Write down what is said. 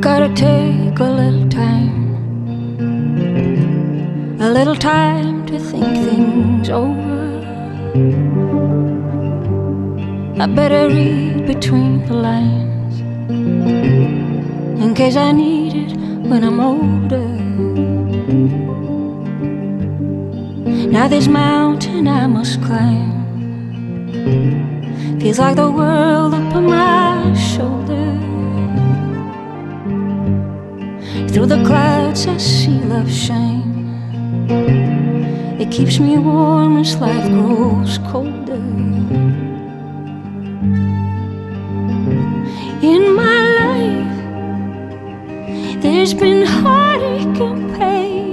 gotta take a little time to think things over. I better read between the lines in case I need it when I'm older. Now this mountain I must climb feels like the world upon my shoulder. Through the clouds I see love shine. It keeps me warm as life grows colder. In my life there's been heartache and